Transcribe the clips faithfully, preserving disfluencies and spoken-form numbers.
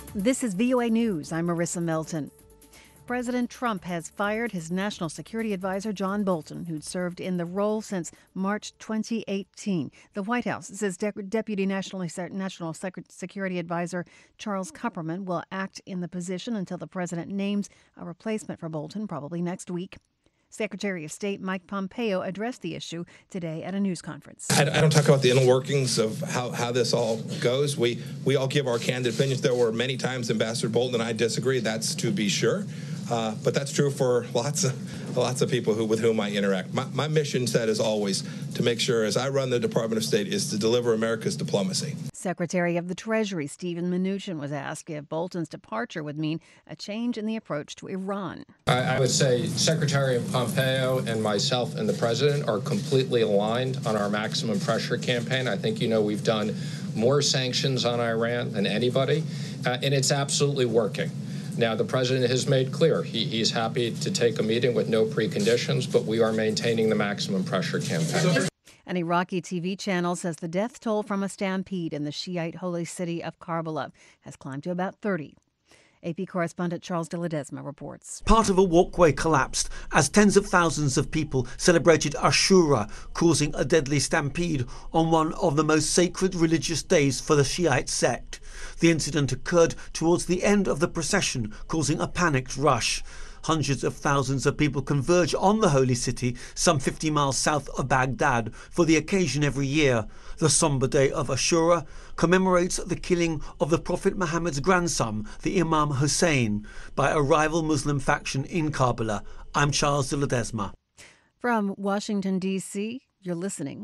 This is V O A News. I'm Marissa Melton. President Trump has fired his national security advisor, John Bolton, who'd served in the role since March twenty eighteen. The White House says De- Deputy National, National Security Advisor Charles Kupperman will act in the position until the president names a replacement for Bolton, probably next week. Secretary of State Mike Pompeo addressed the issue today at a news conference. I, I don't talk about the inner workings of how, how this all goes. We we all give our candid opinions. There were many times Ambassador Bolton and I disagree. That's to be sure. Uh, but that's true for lots of lots of people who with whom I interact. My, my mission set is always to make sure, as I run the Department of State, is to deliver America's diplomacy. Secretary of the Treasury Stephen Mnuchin was asked if Bolton's departure would mean a change in the approach to Iran. I, I would say Secretary Pompeo and myself and the president are completely aligned on our maximum pressure campaign. I think, you know, we've done more sanctions on Iran than anybody, uh, and it's absolutely working. Now, the president has made clear he, he's happy to take a meeting with no preconditions, but we are maintaining the maximum pressure campaign. An Iraqi T V channel says the death toll from a stampede in the Shiite holy city of Karbala has climbed to about thirty. A P correspondent Charles de Ledesma reports. Part of a walkway collapsed as tens of thousands of people celebrated Ashura, causing a deadly stampede on one of the most sacred religious days for the Shiite sect. The incident occurred towards the end of the procession, causing a panicked rush. Hundreds of thousands of people converge on the holy city, some fifty miles south of Baghdad, for the occasion every year. The somber day of Ashura commemorates the killing of the Prophet Muhammad's grandson, the Imam Hussein, by a rival Muslim faction in Karbala. I'm Charles de Ledesma. From Washington, D C, you're listening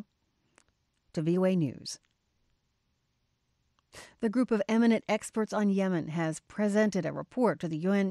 to V O A News. The group of eminent experts on Yemen has presented a report to the U N